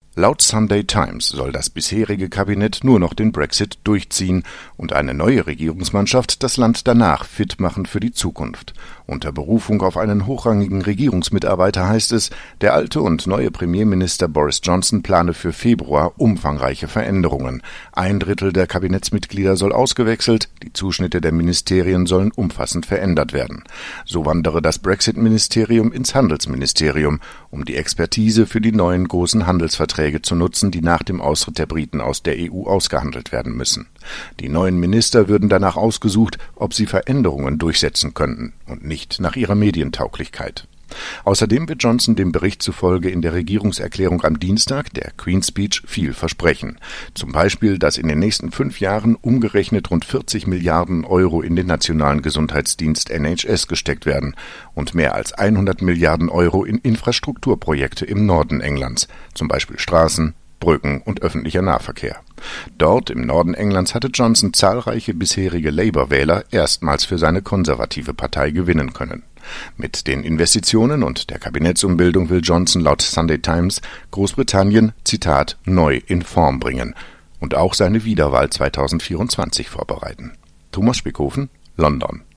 Laut Sunday Times soll das bisherige Kabinett nur noch den Brexit durchziehen und eine neue Regierungsmannschaft das Land danach fit machen für die Zukunft. Unter Berufung auf einen hochrangigen Regierungsmitarbeiter heißt es, der alte und neue Premierminister Boris Johnson plane für Februar umfangreiche Veränderungen. 1/3 der Kabinettsmitglieder soll ausgewechselt, die Zuschnitte der Ministerien sollen umfassend verändert werden. So wandere das Brexit-Ministerium ins Handelsministerium, um die Expertise für die neuen großen Handelsverträge zu nutzen, die nach dem Austritt der Briten aus der EU ausgehandelt werden müssen. Die neuen Minister würden danach ausgesucht, ob sie Veränderungen durchsetzen könnten und nicht nach ihrer Medientauglichkeit. Außerdem wird Johnson dem Bericht zufolge in der Regierungserklärung am Dienstag, der Queen's Speech, viel versprechen. Zum Beispiel, dass in den nächsten 5 Jahren umgerechnet rund 40 Milliarden Euro in den nationalen Gesundheitsdienst NHS gesteckt werden und mehr als 100 Milliarden Euro in Infrastrukturprojekte im Norden Englands, zum Beispiel Straßen, Brücken und öffentlicher Nahverkehr. Dort im Norden Englands hatte Johnson zahlreiche bisherige Labour-Wähler erstmals für seine konservative Partei gewinnen können. Mit den Investitionen und der Kabinettsumbildung will Johnson laut Sunday Times Großbritannien, Zitat, neu in Form bringen und auch seine Wiederwahl 2024 vorbereiten. Thomas Spickhofen, London.